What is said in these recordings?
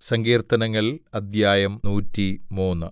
സങ്കീർത്തനങ്ങൾ അദ്ധ്യായം 103.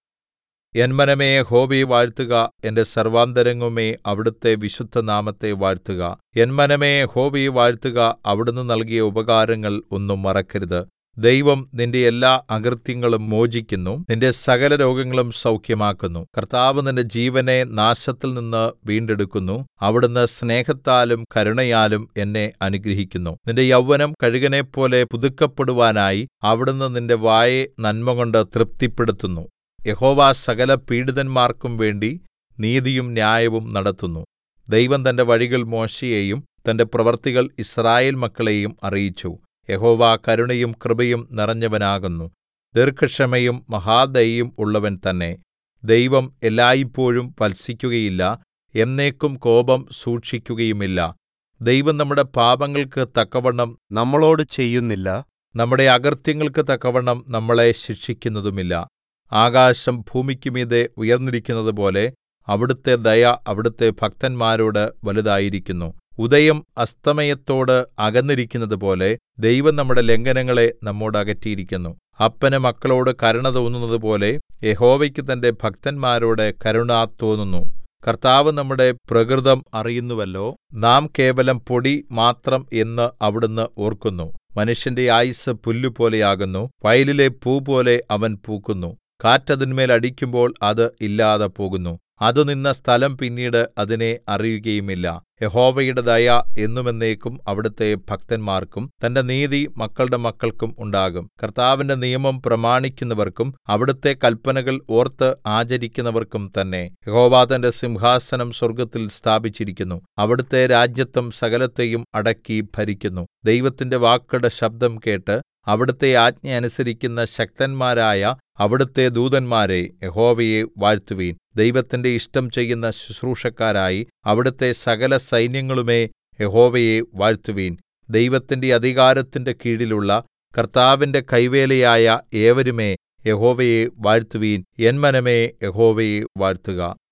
എൻ മനമേ യഹോവയെ വാഴ്ത്തുക. എന്റെ സർവ്വാന്തരംഗവുമേ അവിടുത്തെ വിശുദ്ധനാമത്തെ വാഴ്ത്തുക. എൻ മനമേ യഹോവയെ വാഴ്ത്തുക. അവിടുന്ന് നൽകിയ ഉപകാരങ്ങൾ ഒന്നും മറക്കരുത്. ദൈവം നിന്റെ എല്ലാ അകൃത്യങ്ങളും മോചിക്കുന്നു, നിന്റെ സകലരോഗങ്ങളും സൗഖ്യമാക്കുന്നു. കർത്താവ് നിന്റെ ജീവനെ നാശത്തിൽനിന്ന് വീണ്ടെടുക്കുന്നു. അവിടുന്ന് സ്നേഹത്താലും കരുണയാലും എന്നെ അനുഗ്രഹിക്കുന്നു. നിന്റെ യൗവനം കഴുകനെപ്പോലെ പുതുക്കപ്പെടുവാനായി അവിടുന്ന് നിന്റെ വായെ നന്മകൊണ്ട് തൃപ്തിപ്പെടുത്തുന്നു. യഹോവ സകല പീഡിതന്മാർക്കും വേണ്ടി നീതിയും ന്യായവും നടത്തുന്നു. ദൈവം തന്റെ വഴികൾ മോശെയെയും തന്റെ പ്രവൃത്തികൾ യിസ്രായേൽ മക്കളെയും അറിയിച്ചു. യഹോവ കരുണയും കൃപയും നിറഞ്ഞവനാകുന്നു, ദീർഘക്ഷമയും മഹാദയയും ഉള്ളവൻ തന്നെ. ദൈവം എല്ലായ്പോഴും ഭർത്സിക്കുകയില്ല, എന്നേക്കും കോപം സൂക്ഷിക്കുകയുമില്ല. ദൈവം നമ്മുടെ പാപങ്ങൾക്ക് തക്കവണ്ണം നമ്മളോട് ചെയ്യുന്നില്ല, നമ്മുടെ അകൃത്യങ്ങൾക്ക് തക്കവണ്ണം നമ്മളെ ശിക്ഷിക്കുന്നതുമില്ല. ആകാശം ഭൂമിക്കുമീതെ ഉയർന്നിരിക്കുന്നതുപോലെ അവിടുത്തെ ദയ അവിടുത്തെ ഭക്തന്മാരോട് വലുതായിരിക്കുന്നു. ഉദയം അസ്തമയത്തോട് അകന്നിരിക്കുന്നതുപോലെ ദൈവം നമ്മുടെ ലംഘനങ്ങളെ നമ്മോട് അകറ്റിയിരിക്കുന്നു. അപ്പന് മക്കളോട് കരുണ തോന്നുന്നതുപോലെ യഹോവയ്ക്ക് തന്റെ ഭക്തന്മാരോട് കരുണ തോന്നുന്നു. കർത്താവ് നമ്മുടെ പ്രകൃതം അറിയുന്നുവല്ലോ. നാം കേവലം പൊടി മാത്രം എന്ന് അവിടുന്ന് ഓർക്കുന്നു. മനുഷ്യന്റെ ആയുസ്സ് പുല്ലുപോലെയാകുന്നു, വയലിലെ പൂപോലെ അവൻ പൂക്കുന്നു. കാറ്റ് അതിന്മേൽ അടിക്കുമ്പോൾ അത് ഇല്ലാതെ പോകുന്നു. അത് നിന്ന സ്ഥലം പിന്നീട് അതിനെ അറിയുകയുമില്ല. യഹോവയുടെ ദയ എന്നും എന്നേക്കും അവിടുത്തെ ഭക്തന്മാർക്കും തന്റെ നീതി മക്കളുടെ മക്കൾക്കും ഉണ്ടാകും. കർത്താവിന്റെ നിയമം പ്രമാണിക്കുന്നവർക്കും അവിടുത്തെ കല്പനകൾ ഓർത്ത് ആചരിക്കുന്നവർക്കും തന്നെ. യഹോവ തന്റെ സിംഹാസനം സ്വർഗ്ഗത്തിൽ സ്ഥാപിച്ചിരിക്കുന്നു. അവിടുത്തെ രാജത്വം സകലത്തെയും അടക്കി ഭരിക്കുന്നു. ദൈവത്തിന്റെ വാക്കുകളുടെ ശബ്ദം കേട്ട് അവിടുത്തെ ആജ്ഞ അനുസരിക്കുന്ന ശക്തന്മാരായ അവിടുത്തെ ദൂതന്മാരെ യഹോവയെ വാഴ്ത്തുവിൻ. ദൈവത്തിന്റെ ഇഷ്ടം ചെയ്യുന്ന ശുശ്രൂഷക്കാരായി അവിടുത്തെ സകല സൈന്യങ്ങളുമേ യഹോവയെ വാഴ്ത്തുവിൻ. ദൈവത്തിന്റെ അധികാരത്തിന്റെ കീഴിലുള്ള കർത്താവിന്റെ കൈവേലയായ ഏവരുമേ യഹോവയെ വാഴ്ത്തുവിൻ. എൻ മനമേ യഹോവയെ വാഴ്ത്തുക.